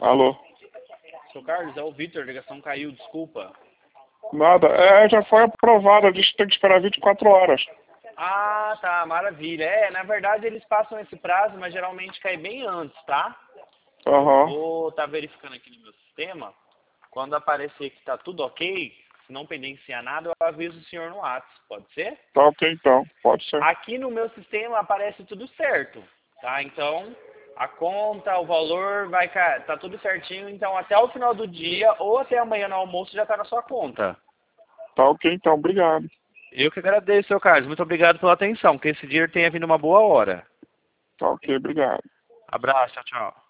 Alô? Seu Carlos, é o Vitor, a ligação caiu, desculpa. Nada. Já foi aprovado. Diz que tem que esperar 24 horas. Ah, tá, maravilha. Na verdade eles passam esse prazo, mas geralmente cai bem antes, tá? Aham. Vou estar verificando aqui no meu sistema. Quando aparecer que tá tudo ok, se não pendenciar nada, eu aviso o senhor no WhatsApp, pode ser? Tá ok então. Pode ser. Aqui no meu sistema aparece tudo certo, tá? Então, a conta, o valor vai cair, tá tudo certinho. Então, até o final do dia ou até amanhã no almoço já tá na sua conta. Tá ok então. Obrigado. Eu que agradeço, seu Carlos. Muito obrigado pela atenção. Que esse dia tenha vindo uma boa hora. Tá ok. Obrigado. Abraço, tchau, tchau.